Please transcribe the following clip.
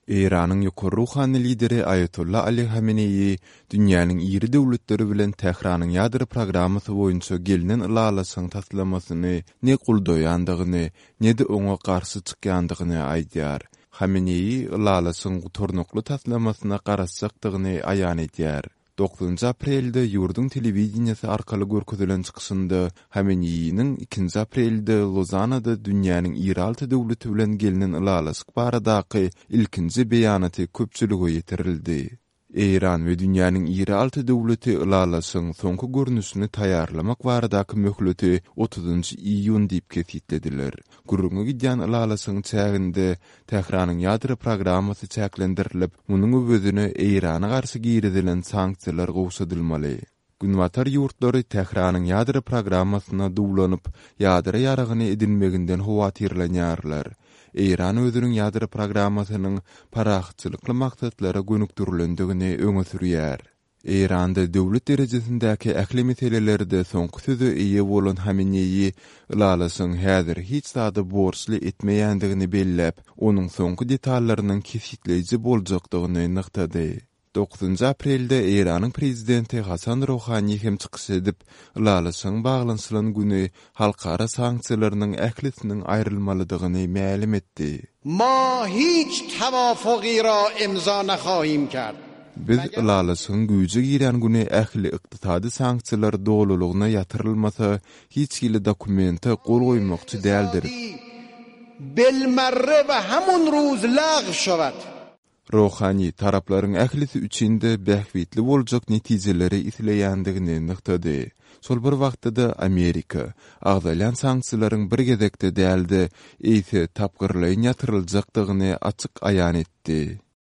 Iranyň ýokary ruhany lideri Ayatollah Ali Hamenei dünýäniň iri döwletleri bilen Tehranyň ýadry programmasy boýunça gelinen ylalasyň taslamasyny ne guldaýandygyny, ne de oňa garşy çykýandygyny aýdýar. Hamenei ylalasyň guturnukly taslamasyna garaşjakdygyny aýan edýär. 9 aprelde ýurdun telewizionyasy arkaly görkezelen çykyşynda Hamenei'nin 2 aprelde Lozanada dünýäniň 26 döwleti bilen gelinen ylalasyk baradaky ilkinji beýanaty köpçülige ýetirildi. Iran we dünýäniň 26 döwleti ylalasyň soňky görnüşini taýýarlamak baradaky möhleti 30 iýun diýip kesýtlediler. Gurrungy gidýän ylalasyň çäginde Tehranyň ýadry programmasy çäklendirilip, munyň öwüzüne Irana garşy giridilen sanksiýalar gowşadylmaly. Günwatar ýurtlary Tehranyň ýadry programmasyna dowlanyp, ýadry ýaragyny edilmeginden howatyrlanýarlar. Iran özüniň ýadry programmasynyň parahatçylykly maksatlara gönükdirilendigini öňe sürýär. Iranda döwlet derejesindäki ähli meselelerde soňky söze eýe bolan Hamenei ylalasyň häzir hiç zady borçly etmeýändigini belläp, onuň soňky detallarynyň kesitleýici boljakdygyny nyktady. 9 aprelde Iranyň prezidenti Hasan Rouhani hem çykyş edip, ylalasyň baglanşylan güni halkara sanksiýalarynyň ählisiniň aýrylmalydygyny ma'lum etdi. Ma hiç tawafugy ra imza nakhahim kard. Biz ylalasyň güýje giren güni ähli ykdysady sanksiýalar dowlulugyna ýatyrylmasa, hiç hili dokumenti gol goýmakçy däldir. Belmerre we hamun ruz lagw şowat. Rouhani taraplaryň ählisi üçinde bähwitli boljak netijeleri isleýändigini nyktady. Sol bir wagtda Amerika agdalan sanksiýalaryň bir gezekde däldi, eýse tapgyrlaýan ýatyryljakdygyny açyk aýan etdi.